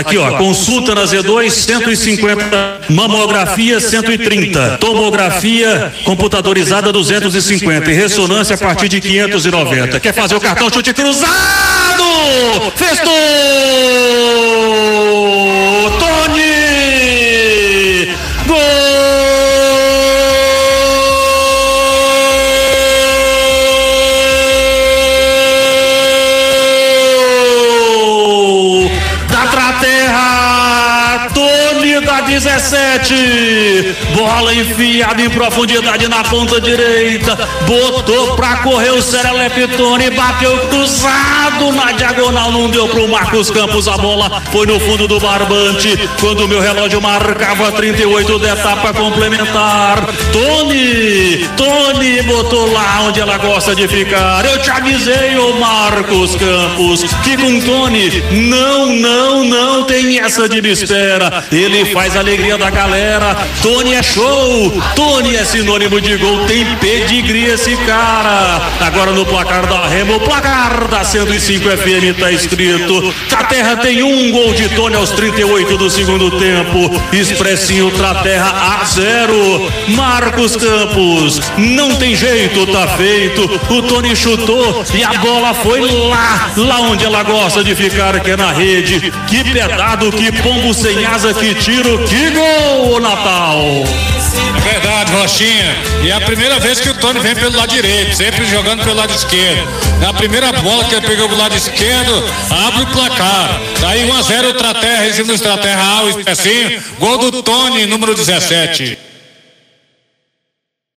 Aqui, ó, consulta na Z2, 150, mamografia 130, tomografia computadorizada 250 e ressonância a partir de 590. Quer fazer o cartão chute cruzado? Festou! Tony! Gol! Da 17, bola enfiada em profundidade na ponta direita, botou pra correr o Serelepe Tony, bateu cruzado na diagonal, não deu pro Marcos Campos, a bola foi no fundo do barbante, quando o meu relógio marcava 38 da etapa complementar. Tony botou lá onde ela gosta de ficar. Eu te avisei, ô Marcos Campos, que com Tony não tem essa de me espera. Ele faz a alegria da galera. Tony é show, Tony é sinônimo de gol, tem pedigree esse cara. Agora no placar da Remo, o placar da 105 FM tá escrito: Traterra tem um gol de Tony aos 38 do segundo tempo. Expressinho Traterra a 0. Marcos Campos, não tem jeito, tá feito. O Tony chutou e a bola foi lá onde ela gosta de ficar, que é na rede. Que pedado, que pombo sem asa, que tiro, que gol, Natal! É verdade, Rochinha. E é a primeira vez que o Tony vem pelo lado direito, sempre jogando pelo lado esquerdo. Na primeira bola que ele pegou pelo lado esquerdo, abre o placar. Daí 1-0 o Traterra, em cima do Traterra, o Especinho. Gol do Tony, número 17.